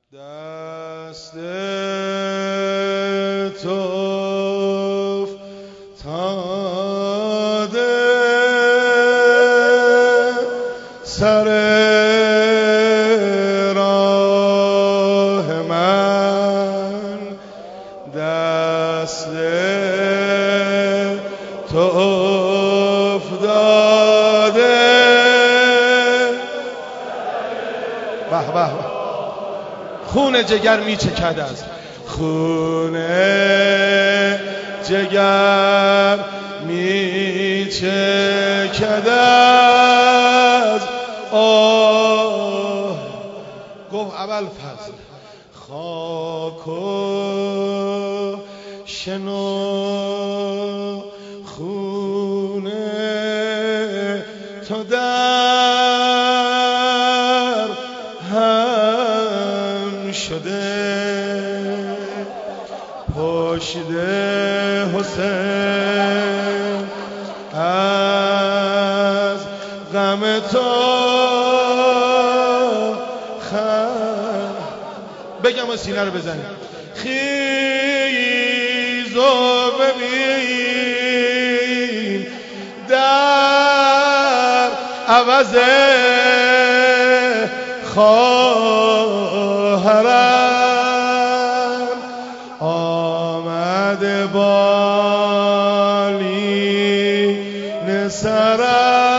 دست تو افتاده سر راه من، دست تو افتاده. به به، خون جگر میچکد از خون جگر میچکد از آه. گفت ابوالفضل خاک و شنو خون تو در هم شده، پشت حسین از غم تو بگم و سینه رو بزنیم. خیز و ببین در عوض خواهرم آمده بالین سرت.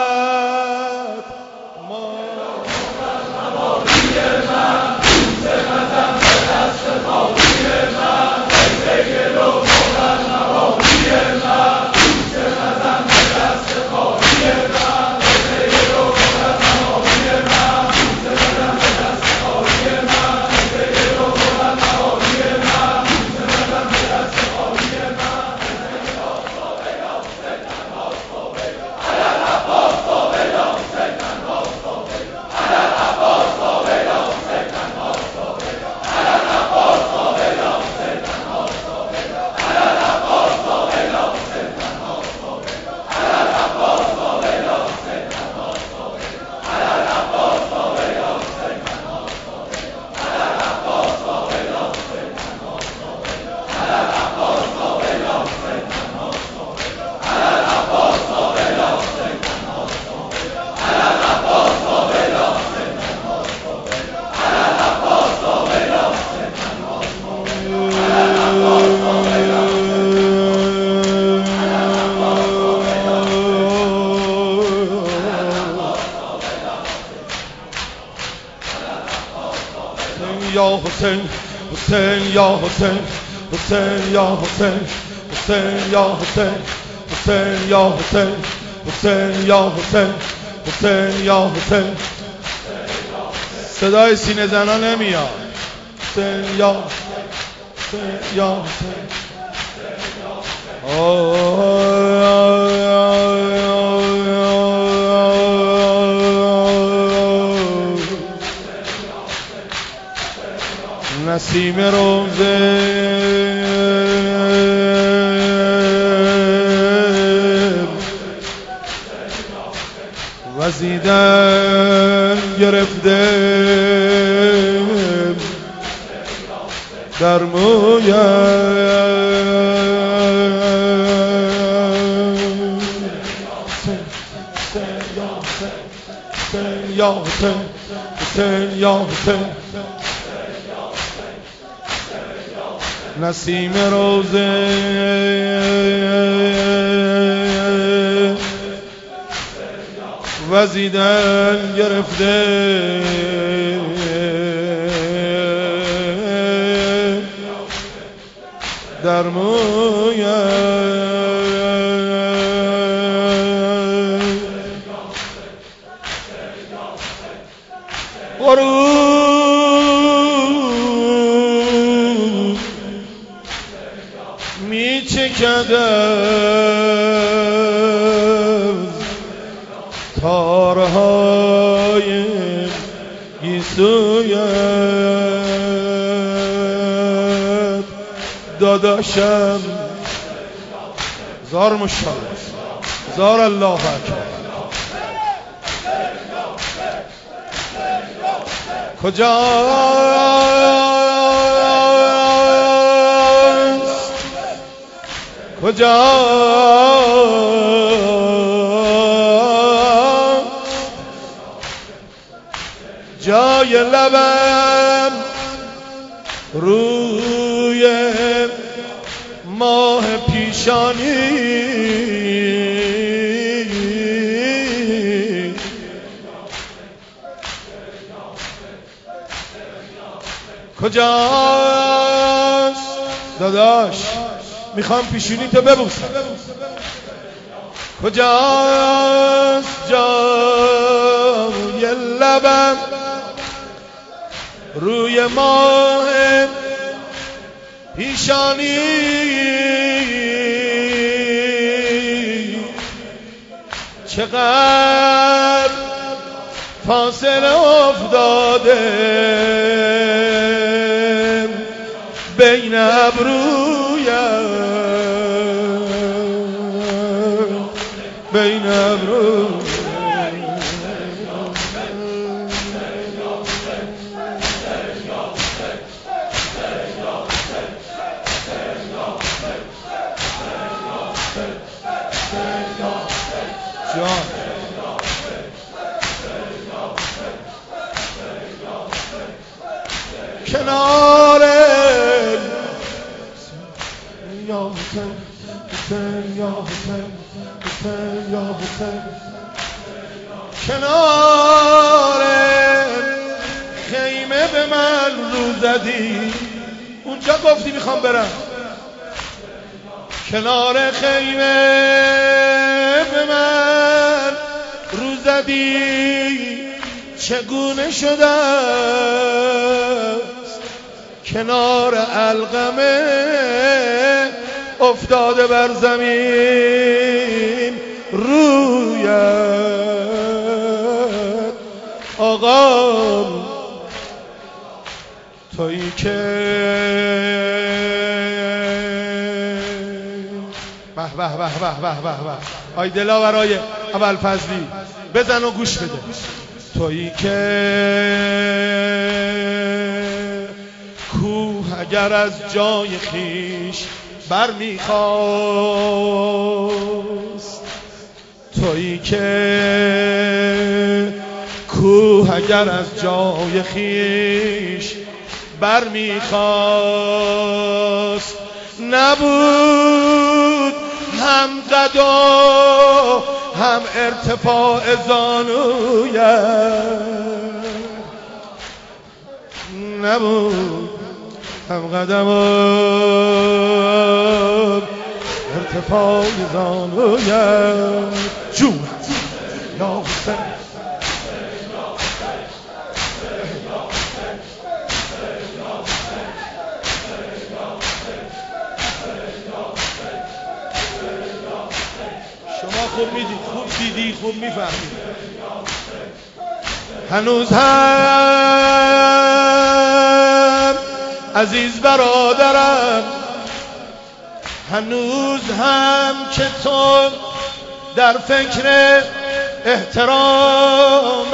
یا حسین حسین یا حسین حسین یا حسین حسین یا حسین حسین یا حسین حسین یا حسین حسین یا حسین. صدای سینه زنا نمیاد. حسین یا حسین یا حسین. نسیم روزه وزیدن گرفته در مویم. حسین یا حسین حسین یا حسین. نسیم روزه وزیدن گرفته در مویم. غروب میچکد از تارهای گیسویت داداشم. زار مشتاق زار الله اکبر. کجا کجا جای لبم روی ماه پیشانی کجاست داداش میخوام پیشونی تو ببوسم کجاست جای لبم روی ماه پیشانی چقدر فاصله افتاده بین ابرویم بین ابرویم کناره یا حسین حسین یا حسین حسین یا حسین کناره خیمه به من رو زدی اونجا گفتی میخوام برم کنار خیمه به من رو زدی چگونه شده کنار علقمه افتاده بر زمین رویت آقا تویی که به به به به به به به آی دلاورای ابوالفضلی بزن و گوش بده تویی که کوه اگر از جای خیش بر میخواست تویی که کوه اگر از جای خیش بر میخواست نبود هم قد و هم ارتفاع زانویت نبود هم قدم و ارتفاع زانویت جون یا حسین شما خوب میدید خوب دیدی خوب میفهمید هنوز هم عزیز برادرم هنوز هم که تو در فکر احترام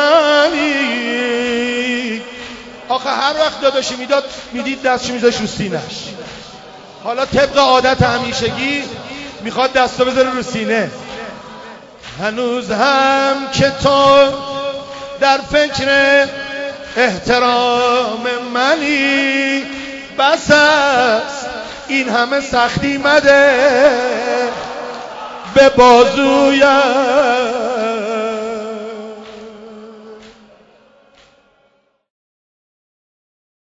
منی آخه هر وقت داداشی میدید دستشو میذاش رو سینش حالا طبق عادت همیشگی میخواد دستو بذاره رو سینه هنوز هم که تو در فکر احترام منی بس است این همه سختی مده به بازویم